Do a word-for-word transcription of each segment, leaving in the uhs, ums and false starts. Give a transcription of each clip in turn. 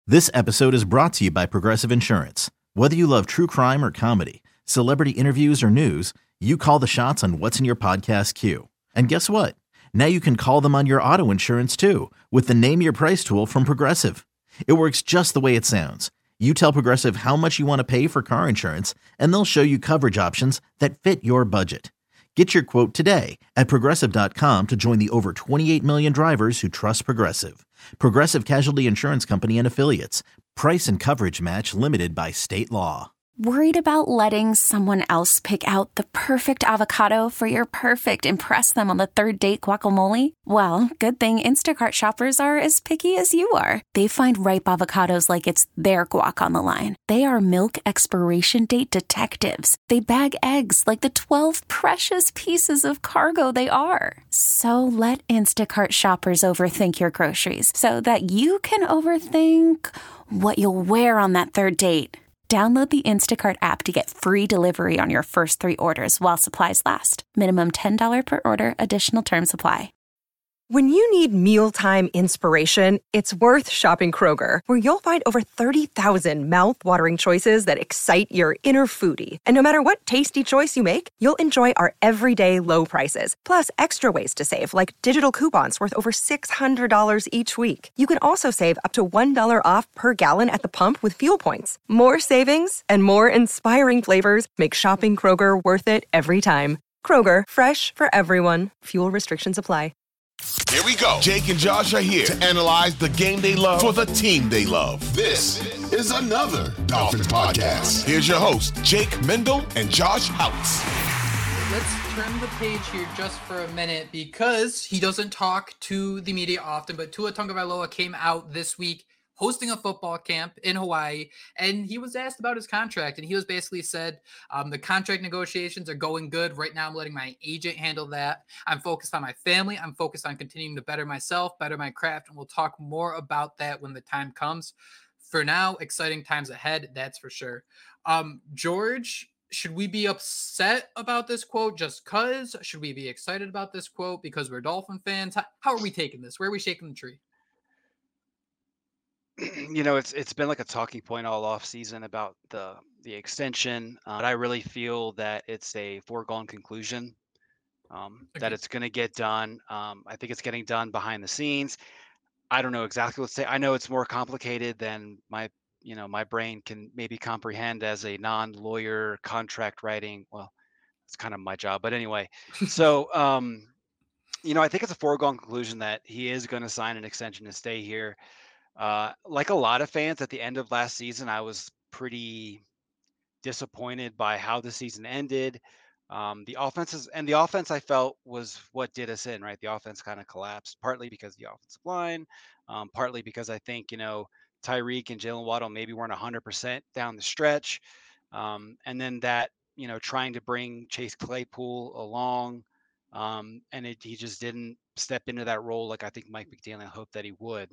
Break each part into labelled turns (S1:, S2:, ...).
S1: This episode is brought to you by Progressive Insurance. Whether you love true crime or comedy, celebrity interviews or news, you call the shots on what's in your podcast queue. And guess what? Now you can call them on your auto insurance too with the Name Your Price tool from Progressive. It works just the way it sounds. You tell Progressive how much you want to pay for car insurance, and they'll show you coverage options that fit your budget. Get your quote today at progressive dot com to join the over twenty-eight million drivers who trust Progressive. Progressive Casualty Insurance Company and Affiliates. Price and coverage match limited by state law.
S2: Worried about letting someone else pick out the perfect avocado for your perfect impress them on the third date guacamole? Well, good thing Instacart shoppers are as picky as you are. They find ripe avocados like it's their guac on the line. They are milk expiration date detectives. They bag eggs like the twelve precious pieces of cargo they are. So let Instacart shoppers overthink your groceries so that you can overthink what you'll wear on that third date. Download the Instacart app to get free delivery on your first three orders while supplies last. Minimum ten dollars per order. Additional terms apply.
S3: When you need mealtime inspiration, it's worth shopping Kroger, where you'll find over thirty thousand mouth-watering choices that excite your inner foodie. And no matter what tasty choice you make, you'll enjoy our everyday low prices, plus extra ways to save, like digital coupons worth over six hundred dollars each week. You can also save up to one dollar off per gallon at the pump with fuel points. More savings and more inspiring flavors make shopping Kroger worth it every time. Kroger, fresh for everyone. Fuel restrictions apply.
S4: Here we go. Jake and Josh are here to analyze the game they love for the team they love. This is another Dolphins podcast. Here's your host, Jake Mendel and Josh Houtz.
S5: Let's turn the page here just for a minute because he doesn't talk to the media often, but Tua Tagovailoa came out this week hosting a football camp in Hawaii, and he was asked about his contract, and he was basically said, um, the contract negotiations are going good. Right now, I'm letting my agent handle that. I'm focused on my family. I'm focused on continuing to better myself, better my craft, and we'll talk more about that when the time comes. For now, exciting times ahead, that's for sure. Um, George, should we be upset about this quote just because? Should we be excited about this quote because we're Dolphin fans? How, how are we taking this? Where are we shaking the tree?
S6: You know, it's it's been like a talking point all off season about the the extension. Uh, but I really feel that it's a foregone conclusion, um, that
S5: Okay.
S6: it's going to get done. Um, I think it's getting done behind the scenes. I don't know exactly what to say. I know it's more complicated than my you know my brain can maybe comprehend as a non-lawyer contract writing. Well, it's kind of my job, but anyway. So um, you know, I think it's a foregone conclusion that he is going to sign an extension to stay here. Uh, like a lot of fans at the end of last season, I was pretty disappointed by how the season ended. Um, the offenses and the offense I felt was what did us in, right? The offense kind of collapsed, partly because the offensive line, um, partly because I think, you know, Tyreek and Jalen Waddle maybe weren't one hundred percent down the stretch. Um, and then that, you know, trying to bring Chase Claypool along, um, and it, he just didn't step into that role like I think Mike McDaniel hoped that he would.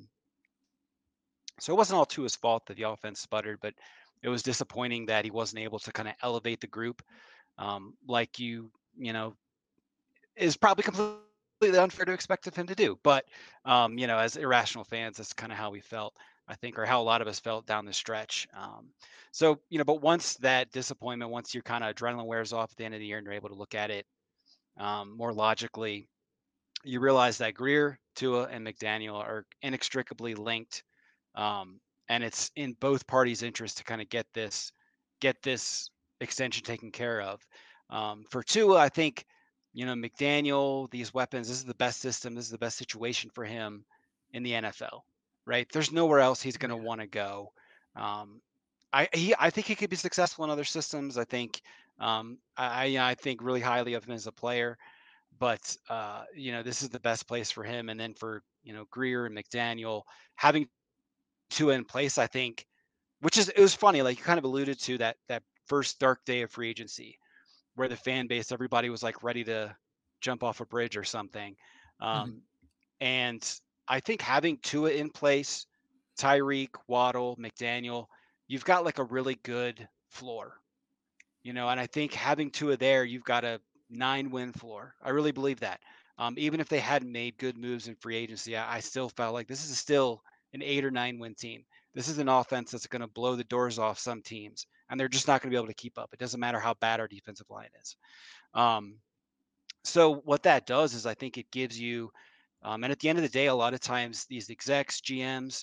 S6: So it wasn't all to his fault that the offense sputtered, but it was disappointing that he wasn't able to kind of elevate the group, um, like you, you know, is probably completely unfair to expect of him to do. But, um, you know, as irrational fans, that's kind of how we felt, I think, or how a lot of us felt down the stretch. Um, so, you know, but once that disappointment, once your kind of adrenaline wears off at the end of the year and you're able to look at it um, more logically, you realize that Greer, Tua, and McDaniel are inextricably linked. Um, and it's in both parties' interest to kind of get this, get this extension taken care of. Um, for Tua, I think, you know, McDaniel, these weapons, this is the best system, this is the best situation for him in the N F L, right? There's nowhere else he's going to want to go. Um, I he, I think he could be successful in other systems. I think, um, I I think really highly of him as a player, but uh, you know, this is the best place for him. And then for, you know, Greer and McDaniel having Tua in place, I think, which is, it was funny, like you kind of alluded to that that first dark day of free agency where the fan base, everybody was like ready to jump off a bridge or something. Um,
S5: Mhm.
S6: and I think having Tua in place, Tyreek, Waddle, McDaniel, you've got like a really good floor, you know, and I think having Tua there, you've got a nine win floor. I really believe that. Um, even if they hadn't made good moves in free agency, I, I still felt like this is still an eight or nine win team. This is an offense that's going to blow the doors off some teams, and they're just not going to be able to keep up. It doesn't matter how bad our defensive line is. Um, so what that does is I think it gives you, um, and at the end of the day, a lot of times these execs, G Ms,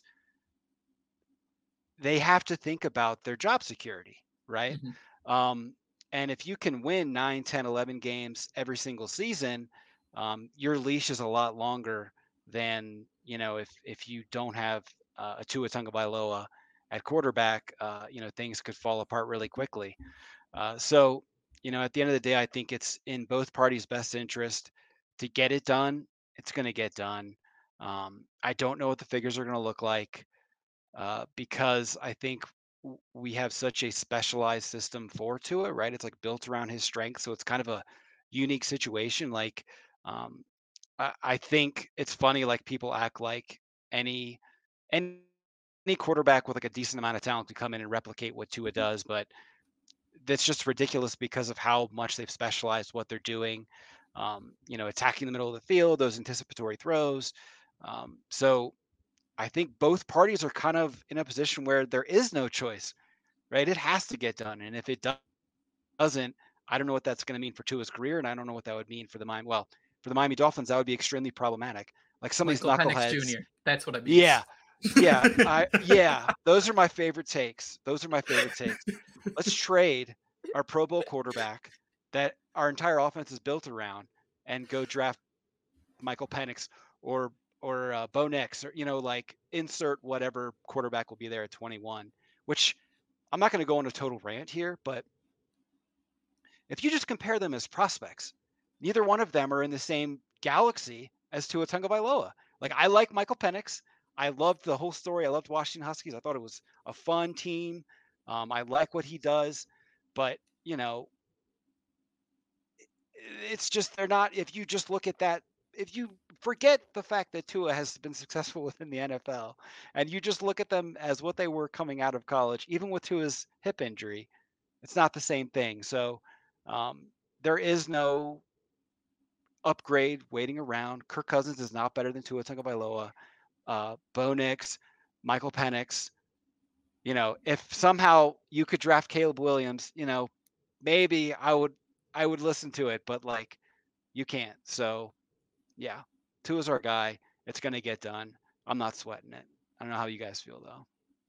S6: they have to think about their job security, right?
S5: Mm-hmm.
S6: Um, and if you can win nine, ten, eleven games every single season, um, your leash is a lot longer than, you know, if if you don't have uh, a Tua Tagovailoa at quarterback, uh, you know, things could fall apart really quickly. Uh, so, you know, at the end of the day, I think it's in both parties' best interest to get it done. It's going to get done. Um, I don't know what the figures are going to look like uh, because I think w- we have such a specialized system for Tua, right? It's like built around his strength, so it's kind of a unique situation. Like, um, I, I think it's funny, like people act like any any any quarterback with like a decent amount of talent could come in and replicate what Tua does, but that's just ridiculous because of how much they've specialized what they're doing. Um, you know, attacking the middle of the field, those anticipatory throws. Um, so I think both parties are kind of in a position where there is no choice, right? It has to get done, and if it do- doesn't, I don't know what that's going to mean for Tua's career, and I don't know what that would mean for the Miami. Well, for the Miami Dolphins, that would be extremely problematic. Like some of these
S5: Michael Penix
S6: knuckleheads.
S5: Junior That's what it means.
S6: Yeah, yeah, I yeah. Those are my favorite takes. Those are my favorite takes. Let's trade our Pro Bowl quarterback that our entire offense is built around, and go draft Michael Penix or or uh, Bo Nix, or you know, like insert whatever quarterback will be there at twenty-one. Which I'm not going to go on a total rant here, but if you just compare them as prospects, neither one of them are in the same galaxy as Tua Tagovailoa. Like I like Michael Penix. I loved the whole story. I loved Washington Huskies. I thought it was a fun team. Um, I like what he does, but you know, it's just they're not. If you just look at that, if you forget the fact that Tua has been successful within the N F L, and you just look at them as what they were coming out of college, even with Tua's hip injury, it's not the same thing. So um, there is no upgrade waiting around. Kirk Cousins is not better than Tua Tagovailoa. Uh, Bo Nix, Michael Penix. You know, if somehow you could draft Caleb Williams, you know, maybe I would I would listen to it, but like you can't. So yeah, Tua's our guy. It's gonna get done. I'm not sweating it. I don't know how you guys feel though.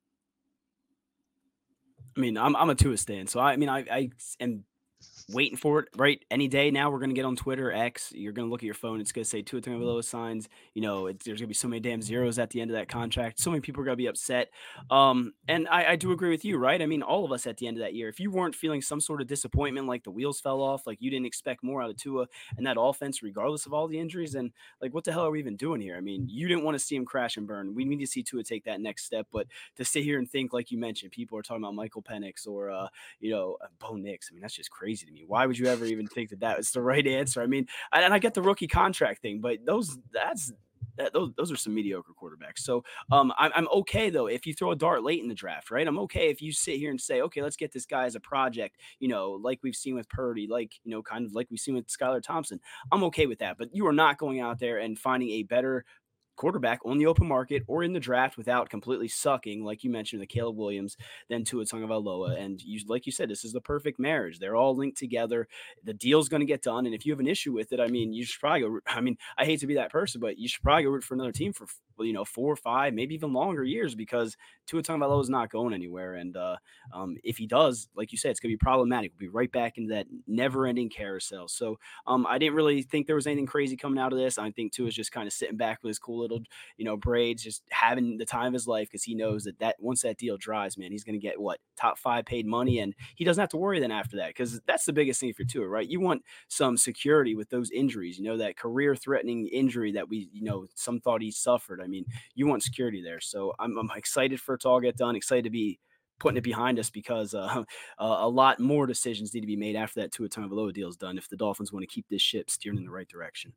S7: I mean, I'm I'm a Tua stan, so I, I mean, I I am waiting for it, right? Any day now, we're gonna get on Twitter, X. You're gonna look at your phone. It's gonna say Tua Tagovailoa signs. You know, it's, there's gonna be so many damn zeros at the end of that contract. So many people are gonna be upset. Um, and I, I do agree with you, right? I mean, all of us at the end of that year, if you weren't feeling some sort of disappointment, like the wheels fell off, like you didn't expect more out of Tua and that offense, regardless of all the injuries, then like what the hell are we even doing here? I mean, you didn't want to see him crash and burn. We need to see Tua take that next step, but to sit here and think, like you mentioned, people are talking about Michael Penix or uh, you know, Bo Nix. I mean, that's just crazy to me. Why would you ever even think that that was the right answer? I mean, and I get the rookie contract thing, but those that's that, those those are some mediocre quarterbacks. So um, I'm I'm okay though if you throw a dart late in the draft, right? I'm okay if you sit here and say, okay, let's get this guy as a project, you know, like we've seen with Purdy, like you know, kind of like we've seen with Skylar Thompson. I'm okay with that, but you are not going out there and finding a better quarterback on the open market or in the draft without completely sucking, like you mentioned, the Caleb Williams, then Tua Tagovailoa. And you, like you said, this is the perfect marriage. They're all linked together. The deal's going to get done. And if you have an issue with it, I mean, you should probably go, I mean, I hate to be that person, but you should probably go root for another team for, you know, four or five, maybe even longer years because Tua Tagovailoa is not going anywhere. And uh, um, if he does, like you said, it's going to be problematic. We'll be right back into that never ending carousel. So um, I didn't really think there was anything crazy coming out of this. I think Tua is just kind of sitting back with his cool little, you know, braids, just having the time of his life because he knows that that once that deal dries, man, he's going to get what top five paid money, and he doesn't have to worry then after that because that's the biggest thing for Tua, right? You want some security with those injuries, you know, that career-threatening injury that we, you know, some thought he suffered. I mean, you want security there, so I'm, I'm excited for it to all get done. Excited to be putting it behind us because uh, uh, a lot more decisions need to be made after that Tua Tagovailoa deal is done if the Dolphins want to keep this ship steering in the right direction.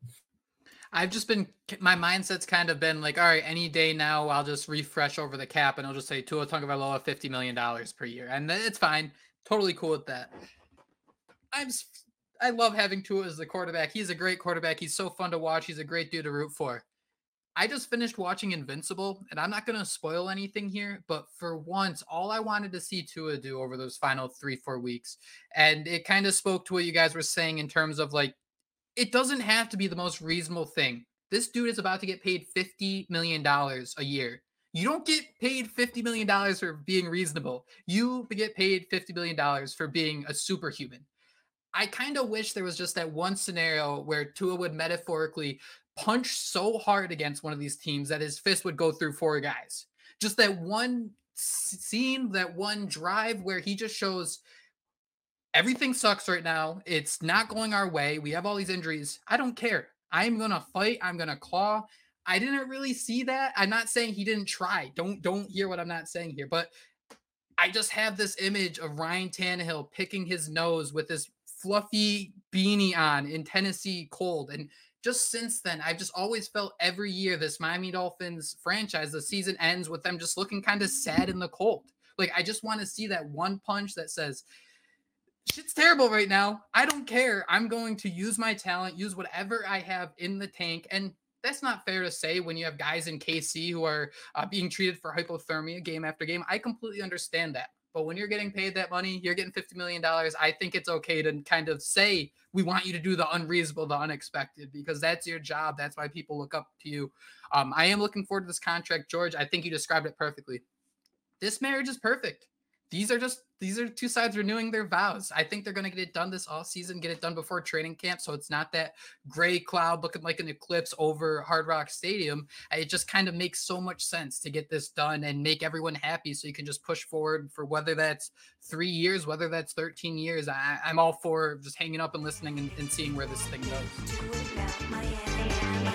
S5: I've just been, my mindset's kind of been like, all right, any day now, I'll just refresh over the cap and I'll just say Tua Tagovailoa fifty million dollars per year. And it's fine. Totally cool with that. I'm, I love having Tua as the quarterback. He's a great quarterback. He's so fun to watch. He's a great dude to root for. I just finished watching Invincible, and I'm not going to spoil anything here, but for once, all I wanted to see Tua do over those final three, four weeks, and it kind of spoke to what you guys were saying in terms of like, it doesn't have to be the most reasonable thing. This dude is about to get paid fifty million dollars a year. You don't get paid fifty million dollars for being reasonable. You get paid fifty million dollars for being a superhuman. I kind of wish there was just that one scenario where Tua would metaphorically punch so hard against one of these teams that his fist would go through four guys. Just that one scene, that one drive where he just shows everything sucks right now. It's not going our way. We have all these injuries. I don't care. I'm going to fight. I'm going to claw. I didn't really see that. I'm not saying he didn't try. Don't don't hear what I'm not saying here, but I just have this image of Ryan Tannehill picking his nose with this fluffy beanie on in Tennessee cold. And just since then, I've just always felt every year this Miami Dolphins franchise, the season ends with them just looking kind of sad in the cold. Like, I just want to see that one punch that says, shit's terrible right now. I don't care. I'm going to use my talent, use whatever I have in the tank. And that's not fair to say when you have guys in K C who are uh, being treated for hypothermia game after game. I completely understand that. But when you're getting paid that money, you're getting fifty million dollars. I think it's okay to kind of say, we want you to do the unreasonable, the unexpected, because that's your job. That's why people look up to you. Um, I am looking forward to this contract, George. I think you described it perfectly. This marriage is perfect. These are just, these are two sides renewing their vows. I think they're going to get it done this off season, get it done before training camp. So it's not that gray cloud looking like an eclipse over Hard Rock Stadium. It just kind of makes so much sense to get this done and make everyone happy. So you can just push forward for whether that's three years, whether that's thirteen years. I, I'm all for just hanging up and listening and, and seeing where this thing goes.